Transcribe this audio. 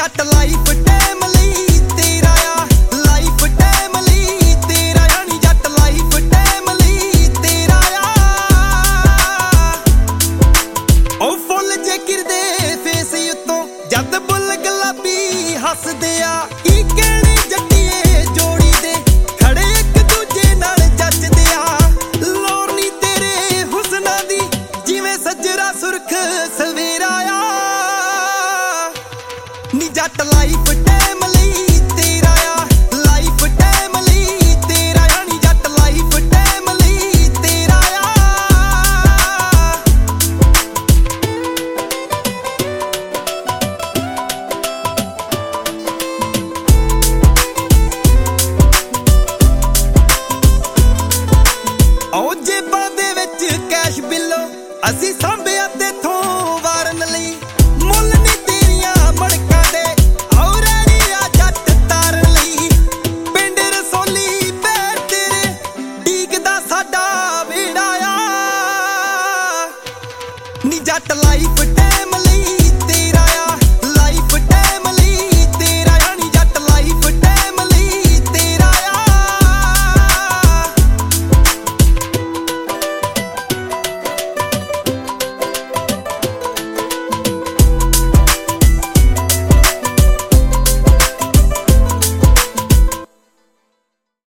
ਜੱਟ life time ਲਈ ਤੇਰਾ ਆ, ਲਾਈਫ ਟਾਈਮ ਲਈ ਤੇਰਾ ਆ ਨੀ ਜੱਟ ਲਾਈਫ ਟਾਈਮ ਲਈ ਤੇਰਾ ਆ। ਉਹ ਫੁੱਲ ਜੇ ਗਿਰਦੇ ਫੇਸ ਉੱਤੋਂ ਜਦ ਬੁੱਲ ਗੁਲਾਬੀ ਹੱਸਦੇ ਆ। ਕੀ ਕਹਿਣੇ ਜੱਟੀਏ ਜੋੜੀ ਦੇ ਖੜੇ ਇੱਕ ਦੂਜੇ ਨਾਲ ਜੱਜਦੇ ਆ। ਲੋਰ ਨੀ ਤੇਰੇ ਹੁਸਨਾਂ ਦੀ ਜਿਵੇਂ ਸੱਜਰਾ ਸੁਰਖ ਸਵੇਰਾ ਆ ਨੀ ਜੱਟ ਲਾਈਫ ਟਾਈਮ ਲਈ ਤੇਰਾ ਆ, ਲਾਈਫ ਟਾਈਮ ਲਈ ਤੇਰਾ ਆ ਨੀ ਜੱਟ ਲਾਈਫ ਟਾਈਮ ਲਈ ਤੇਰਾ ਆ। ਉਹ ਜੇਬਾਂ ਦੇ ਵਿੱਚ ਕੈਸ਼ ਬਿੱਲੋ ਅਸੀਂ